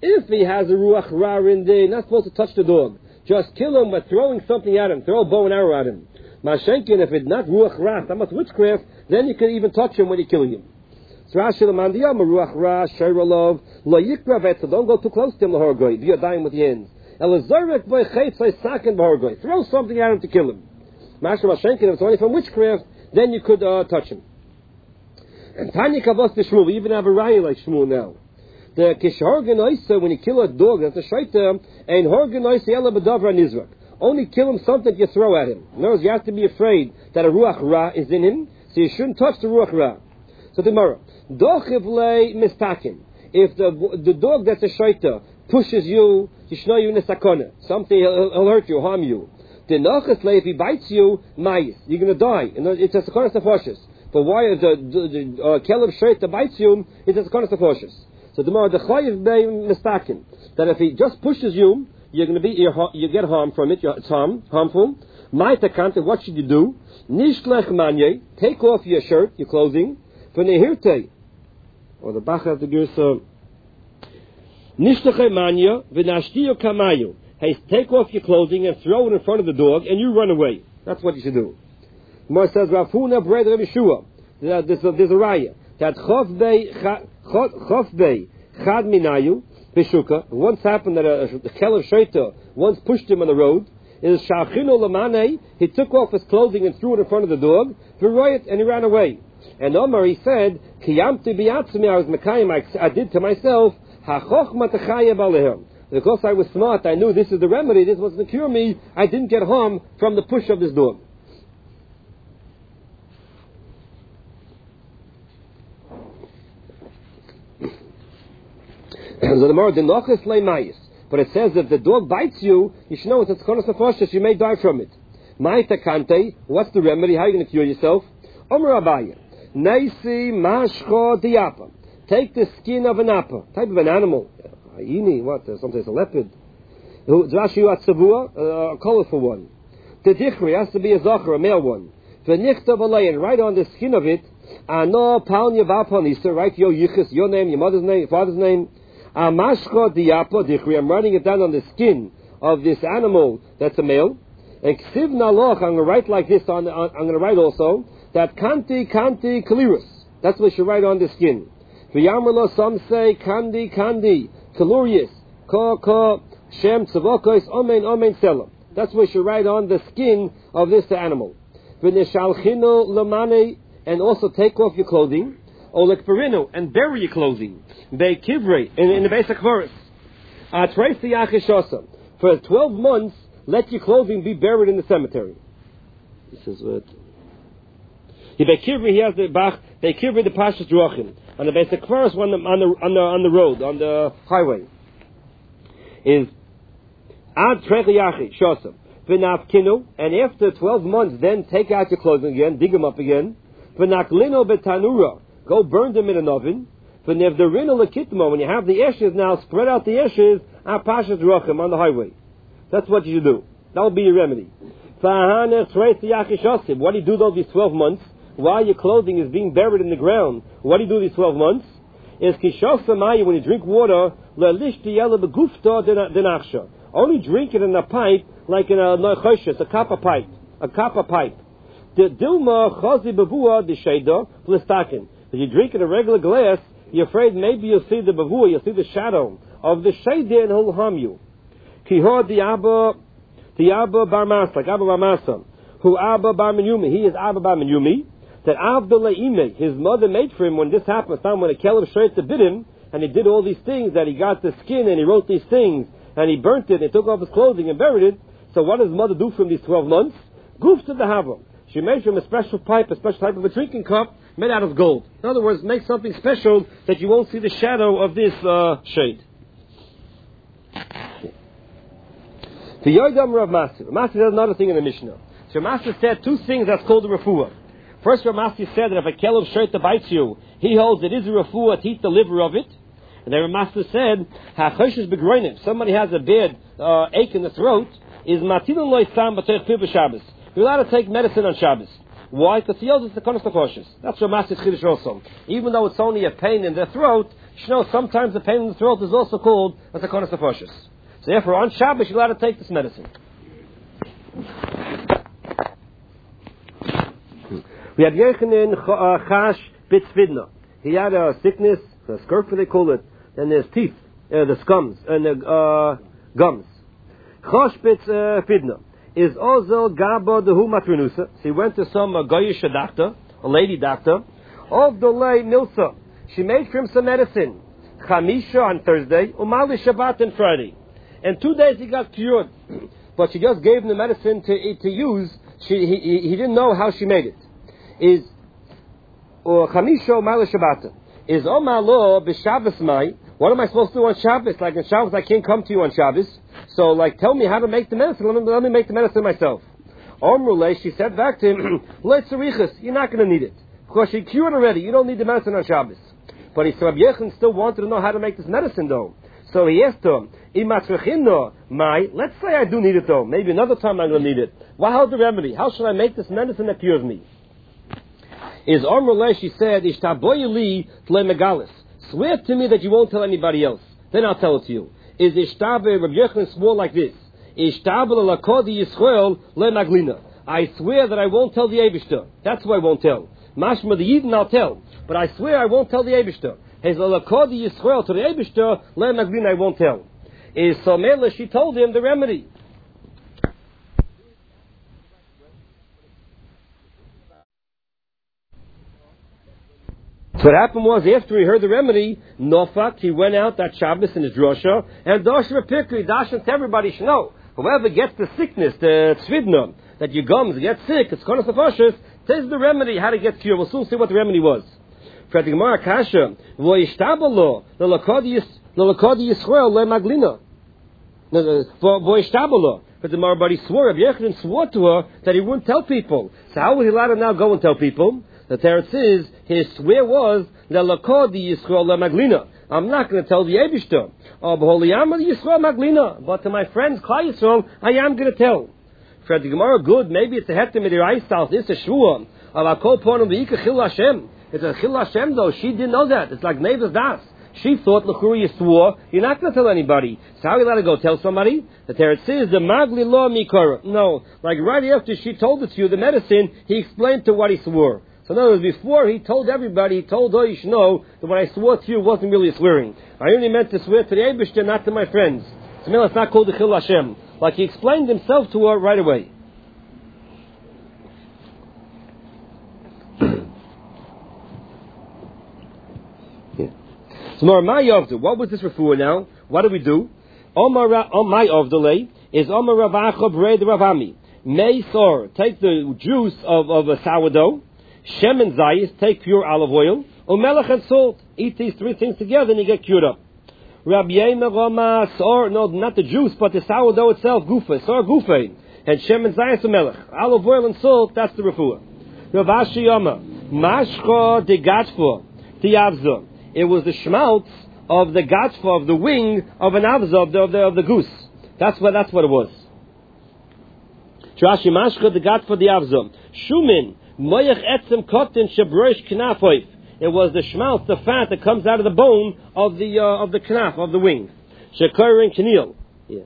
If he has a ruach ra in there, you're not supposed to touch the dog. Just kill him by throwing something at him. Throw a bow and arrow at him. Mashenkin, if it's not ruach ra, not much witchcraft, then you can even touch him when you're killing him. So Rashi Lamandiyam, ruach ra, shayralov, lo yikra vetza, don't go too close to him, lahorgoi, be a dying with the hands. Elazarek boy chaytzai sakin bahorgoi, throw something at him to kill him. Masha Mashenkin, if it's only from witchcraft, then you could touch him. And Tanya Kavos to Shmuel, we even have a raya like Shmuel now. The Kishorgan Oisa, when you kill a dog, that's a shaita, and Horgan Oisa Ela Badavra Nizrak. Only kill him something that you throw at him. In other words, you have to be afraid that a Ruach Ra is in him, so you shouldn't touch the Ruach Ra. So tomorrow, Dochivle Mistakin. If the dog that's a shaita pushes you, Yishno you in a sakona, something he'll hurt you, harm you. The Nachasle, if he bites you, Mayis, you're going to die. It's a sakona safoshes. But why if the Keleb shaita bites you, it's a sakona safoshes. So the more the chayiv be mistaken that if he just pushes you, you're going to you get harm from it. It's harmful. Ma'ita, what should you do? Nishlech manye, take off your shirt, your clothing. V'nehirte, or the Bach of the Girsa. Nishlech manye v'nashtiyo kamayu. Hey, take off your clothing and throw it in front of the dog, and you run away. That's what you should do. The more says Rafuna Bred Rabbi Shua. There's a raya that Chofbei Chad Minayu Bishuka. Once happened that a Kelev Shaita once pushed him on the road. Is Shachino Lamane. He took off his clothing and threw it in front of the dog. And he ran away. And Omar, he said, Kiyamti biatzmi, I was Mekayim, I did to myself, Hachochma Techayeb Alehem. Because I was smart, I knew this is the remedy, this was to cure me, I didn't get harm from the push of this dog. So the more denochis leimayis, but it says if the dog bites you, you should know it's konos nefashos, you may die from it. Ma'ita kante, what's the remedy? How are you going to cure yourself? Omer Abaye, neisi mashcho diapa. Take the skin of an apple, type of an animal. Hyena, what? Sometimes a leopard. Drashi a colorful one. The dichri has to be a zachar, a male one. V'nichtav alein, right on the skin of it. Ano palnya vapanisa, write your yichus, your name, your mother's name, your father's name. Amashcha diapa dichri. I'm writing it down on the skin of this animal that's a male. And ksiv naloch, I'm going to write like this. I'm going to write also that kanti kalirus. That's what you should write on the skin. V'yamarlo, some say kandi kalurius ka shem tzavokos omen selam. That's what you should write on the skin of this animal. V'neshalchino lamane, and also take off your clothing. Olek perino, and bury your clothing. Be kivrei, in the basic chorus. Tracy Yachishosa. For 12 months, let your clothing be buried in the cemetery. This is what. Be kivrei, he has the bach. Be kivrei the pashas drachim on the basic chorus on the road, on the highway. Is ad Tracy Yachishosa. V'nafkinu, and after 12 months, then take out your clothing again, dig them up again. V'naklino betanura. Go burn them in an oven. When you have the ashes now, spread out the ashes on the highway. That's what you should do. That will be your remedy. What do you do though these 12 months? While your clothing is being buried in the ground, what do you do these 12 months? Is when you drink water, only drink it in a pipe, like in a noichoshes, a copper pipe. A copper pipe. The dilma chazi bavua the sheda plistakin. If you drink in a regular glass, you're afraid maybe you'll see the bavua, you'll see the shadow of the sheda, and he'll harm you. Kihor the Abba bar Masa, like Abba bar Masa, who Abba bar Menyumi, he is Abba bar Menyumi, that Abdullah Ime, his mother made for him when this happened, when a Keleb Shreita bit him, and he did all these things, that he got the skin, and he wrote these things, and he burnt it, and he took off his clothing and buried it. So what does his mother do for him these 12 months? Goof to the Hava. She made for him a special pipe, a special type of a drinking cup, made out of gold. In other words, make something special that you won't see the shadow of this shade. The Yodam Rav Masir. Rav Masir said another thing in the Mishnah. So Rav Masir said two things that's called a refuah. First, Rav Masir said that if a Keleb Shreita bites you, he holds it is a refuah to eat the liver of it. And then Rav Masir said, HaChoshes begroinim. Somebody has a bad ache in the throat, is matilun lo isam b'toich pir b'Shabbos. You're allowed to take medicine on Shabbos. Why? Because he yells it's the konos nefashos. That's Ramasis Chiddush also. Even though it's only a pain in the throat, you know sometimes the pain in the throat is also called as a konos nefashos. So therefore, on Shabbos you're allowed to take this medicine. We had Yechanan Chash Bitzvidna. He had a sickness, a scurf they call it, and there's teeth, the scums, and the gums. Chash Bitzvidna is also Gabo Dehu Matrinusa. So he went to some Goyish doctor, a lady doctor, of Dolei Milsa. She made for him some medicine. Chamisha on Thursday, Umali Shabbat on Friday. And 2 days he got cured. But she just gave him the medicine to use. He didn't know how she made it. Is Chamisha Umali Shabbat. Is Omalo B'Shabbos Mai. What am I supposed to do on Shabbos? Like on Shabbos I can't come to you on Shabbos. So, like, tell me how to make the medicine. Let me make the medicine myself. Omrule, she said back to him, you're not going to need it. Because she cured already. You don't need the medicine on Shabbos. But he said, Rabbi Yechon still wanted to know how to make this medicine, though. So he asked him, let's say I do need it, though. Maybe another time I'm going to need it. How's the remedy? How should I make this medicine that cures me? Is Omrule, she said, swear to me that you won't tell anybody else. Then I'll tell it to you. Is Ishtabe, Rabbi Yechon swore like this. Ishtabe l'lakodi Yisrael le'maglina. I swear that I won't tell the Eibishter. That's who I won't tell. Mashma the Yidden I'll tell. But I swear I won't tell the Eibishter. His l'lakodi Yisrael to the Eibishter le'maglina I won't tell. Is Somela, she told him the remedy. So what happened was, after he heard the remedy, Nofak, he went out that Shabbos in his drosha, and Doshra Pikri, Dashan to everybody should know. Whoever gets the sickness, the tzvidna, that your gums get sick, it's konos nefashos, this is the remedy, how to get cured. We'll soon see what the remedy was. For the Gemara Kasha, Voishtabalo, the Lakodi Yisrael, Le Maglina. Voishtabalo. For the Gemara, but he swore, Rabbi Yechon swore to her that he wouldn't tell people. So how would he let her now go and tell people? The Teretz is, his swear was, Lakodi Yisrael Le Maglina. I'm not going to tell the Eibishter. Yisrael Maglina. But to my friends, Klal Yisrael, I am going to tell. For the Gemara, good, maybe it's a heter midiraisa south, it's a shua. Of Akol Pornum V'Ika Chil Hashem. It's a Chil Hashem though, she didn't know that. It's like Neves Das. She thought, L'churi, you swore, you're not going to tell anybody. So how are you allowed to go tell somebody? The Teretz says, the Magli Lo Mikora. No, like right after she told it to you, the medicine, he explained to what he swore. So in other words, before he told everybody, he told all you should know that what I swore to you wasn't really a swearing. I only meant to swear to the Eibishter, not to my friends. So now it's not called the Chil Hashem. Like he explained himself to her right away. So my Yovdu, what was this refuah now? What do we do? My Yovdulay is Omar Ravacha Bread Ravami. Meisor, take the juice of a sourdough. Shem and Zayis, take pure olive oil. Melech and salt. Eat these three things together and you get cured up. Rabbi Yemer Sor, no, not the juice, but the sourdough itself, Gufa, Sor Gufa. And Shem and Zayis and Melech. Olive oil and salt, that's the refuah. Rav Ashi Yoma, Mashcha de Gatfa, Tiavza. It was the schmaltz of the gatfa, of the wing of an avza, of the goose. That's what it was. Trashi Mashcha de Gatfa de Avza. Shumin. It was the schmaltz, the fat that comes out of the bone of the knaf, of the wing. Shekar and Kenil.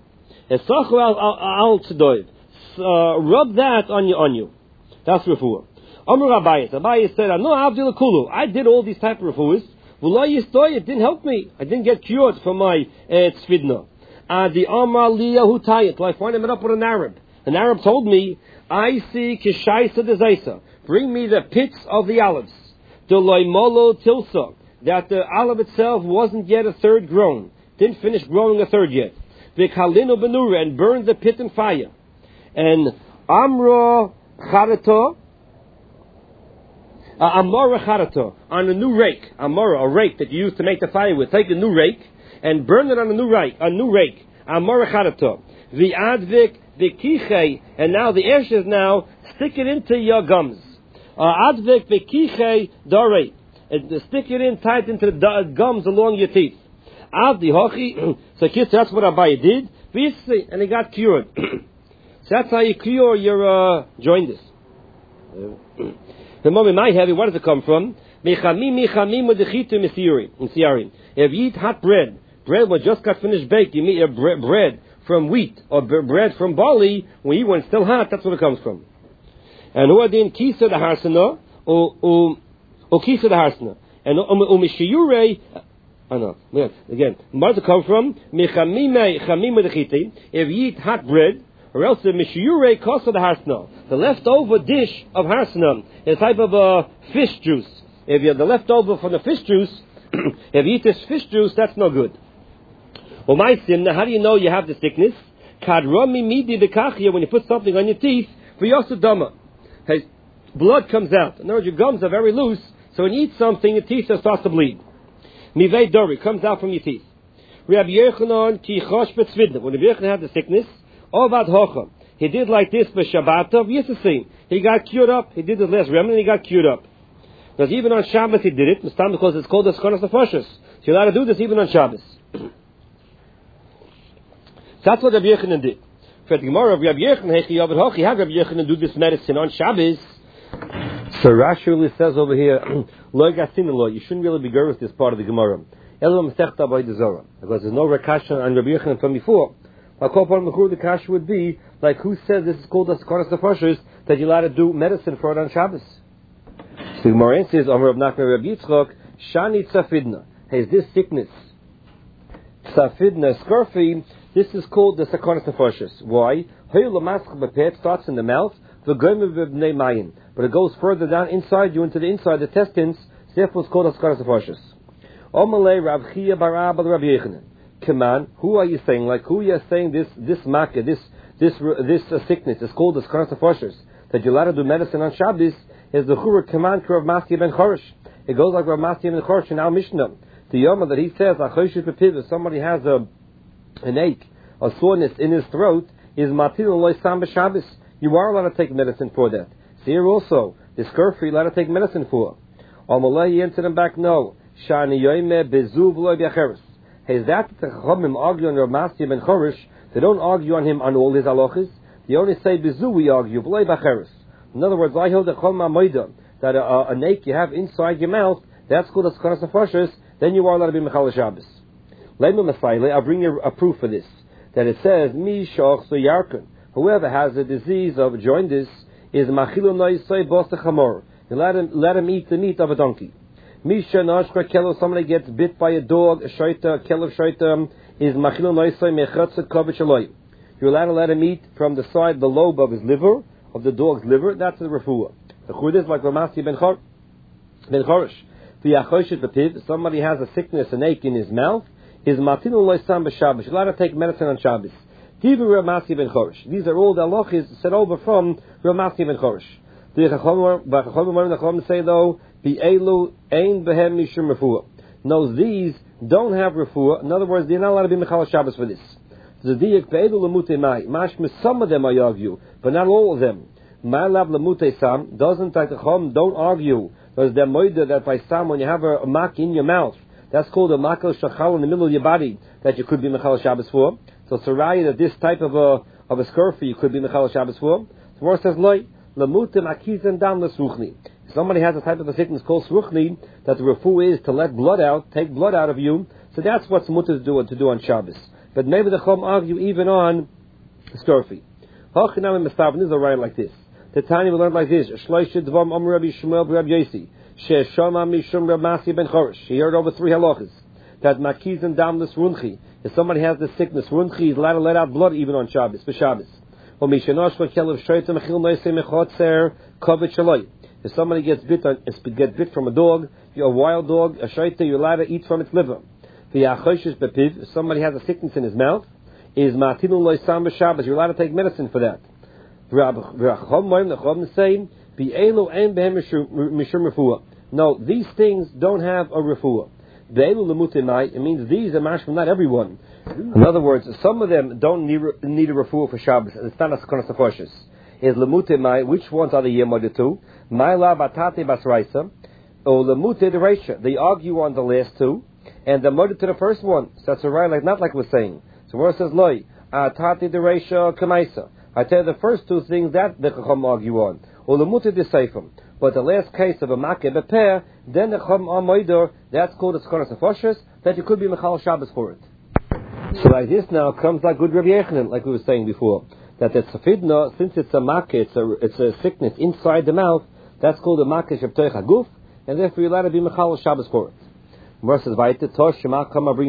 Rub that on you. That's refuah. Amr Abayis said, I did all these type of refuahs. It didn't help me. I didn't get cured from my tzvidna. The Amar Liyahu Tayit. I find him up with an Arab. An Arab told me, I see kishaisa de zaisa. Bring me the pits of the olives. Deloimolo tilsa. That the olive itself wasn't yet a third grown. Didn't finish growing a third yet. V'kalino benura, and burn the pit in fire. And amra charata. Amora charata. On a new rake. Amora, a rake that you use to make the fire with. Take a new rake and burn it on a new rake. Amora charata. The advik, the kiche, and now the ashes now, stick it into your gums. Advik v'kiche darei. Stick it in tight into the gums along your teeth. Avdi hochi. So kids, that's what Abaye did. And he got cured. So that's how you cure your jaundice. The moment my heavy, where does it come from? Michamim with the chitu misiyarim. If you eat hot bread was just got finished baked, you eat bread from wheat or bread from barley, when you eat when it's still hot, that's where it comes from. And who are in kisa the harsana, or kisa the harsana. And umishiyure, again, where does it come from? Michamim with the chitu. If you eat hot bread, or else the mishiyure kosa the harsana, the leftover dish of harsana, is a type of fish juice. If you have the leftover from the fish juice, if you eat this fish juice, that's no good. Well, my sin, now how do you know you have the sickness? Kadrami midi bekachia, when you put something on your teeth, for yosadama. Blood comes out. In other words, your gums are very loose, so when you eat something, your teeth starts to bleed. Mivei dori, comes out from your teeth. Rabbi Yochanan ki chosh betzvidna, when Rabbi Yochanan had the sickness, ovad hocha, he did like this for Shabbat, Yisrael. He got cured up, he did the last remnant, and he got cured up. Because even on Shabbos he did it, because it's called the Skonas Nefashos. So you're allowed to do this even on Shabbos. So that's what Rabbi Yochanan did. For the Gemara of Rabbi Yochanan, he had Rabbi Yochanan do this medicine on Shabbos. So Rashi really says over here, you shouldn't really be good with this part of the Gemara. Because there's no Rakasha on Rabbi Yochanan from before. My call upon the Kasha would be, like, who says this is called the Skonas Nefashos, that you're allowed to do medicine for it on Shabbos? So Gemara says, Amar Rav Nachman Rabbi Yitzchok, Shani Tzafidna. Hey, is this sickness? Tzafidna, scurfy, this is called the Sakonas Nefashos. Why? It starts in the mouth, but it goes further down inside you, into the inside, the intestines, therefore it's called the Sakonas Nefashos. Omalei Rav Chia bar Abba Rabbi Yochanan. Come on, who are you saying? Like, who are you saying this sickness is called the Sakonas Nefashos? That you're allowed to do medicine on Shabbos, is the Churah command of Masya ben Chorish. It goes like Rav Masya ben Chorish in our Mishnah. The Yoma that he says, if somebody has an ache, a soreness in his throat, is Matil Loi Sam B'Shabbos. You are allowed to take medicine for that. So here also, the scurfy you're allowed to take medicine for. Amalei, he answered him back, no. Shani Yoime Bezuv Loi B'Acheres. Hey, is that the Chachamim argue on Rav Masya ben Chorish? They don't argue on him on all his halachas. They only say Bezuv we argue, Loi B'Acheres. In other words, I hold the Chol Ma'moida, that an ache you have inside your mouth, that's called a Sakonas Nefashos, then you are allowed to be Mechal Shabbos. I'll bring you a proof for this. That it says, Mi Shoch Yarkan. Whoever has a disease of jaundice is Machilu Noisei Bos Chamor. Let him eat the meat of a donkey. Misha Nashka Kelo, somebody gets bit by a dog, a Shaita, Kelev Shaita, is Machilu Noisei Mechatza Kovich Eloi. You're allowed to let him eat from the side, the lobe of his liver, of the dog's liver, that's the refuah. The chud is like Ramasi ben Chorish. If somebody has a sickness, an ache in his mouth, is Matinu Loisam b'Shabbos. You're allowed to take medicine on Shabbos. Tivu Ramasi ben Chorish. These are all the halachas set over from Ramasi ben Chorish. The Chachamim say though, Elu ein behem mishum refuah. No, these don't have refuah. In other words, they're not allowed to be Mechal Shabbos for this. Some of them I argue, but not all of them. Doesn't like the Chum, don't argue. There's the moida that by Sam, when you have a mak in your mouth, that's called a makal shachal in the middle of your body, that you could be Mechal Shabbos for. So Saraya, that this type of a scurfy you could be Mechal Shabbos for. The verse says, Loi, lamutim akizan dam l'sruchni. If somebody has a type of a sickness called sruchni, that the refu is to let blood out, take blood out of you, so that's what's mutter to do on Shabbos. But maybe the Chum argue even on scurfy. Hachinam and Mestav, this is a right like this. The Tanya we learned like this. Shloisha dvam Amar Rabbi Shmuel Rabbi Yosi. Sheshama mishum Rav Masya ben Chorish. He heard over 3 halachas. That makiz and damless runchi. If somebody has the sickness, runchi is allowed to let out blood even on Shabbos, for Shabbos. If somebody gets bit from a dog, a wild dog, a shaita, you're allowed to eat from its liver. If somebody has a sickness in his mouth, is matinu loisam b'Shabbos, you're allowed to take medicine for that. No, these things don't have a refuah. It means these are mashma, not everyone. In other words, some of them don't need a refuah for Shabbos. It's not a Sakonas Nefashos. Is lemutimai, which ones are the yemod two? Ma'ila batate basraisa, or lemute the reisha. They argue on the last two, and the mother to the first one. So that's a right, like not like we're saying. So where it says loy, atate the reisha kamaisa. I tell you the first two things that the Chacham argue on. or the mutter de seifim. But the last case of a makeh beper, then the chum amoider, that's called a skonas nefoshes, that you could be mechal Shabbos for it. So like this now comes like good Rabbi Yechanan, like we were saying before, that the tzafidna, since it's a makeh, it's a sickness inside the mouth, that's called a makeh shebtoich haguf, and therefore you're allowed to be mechal Shabbos for it. Verse is weiter, Tosh Shema Kama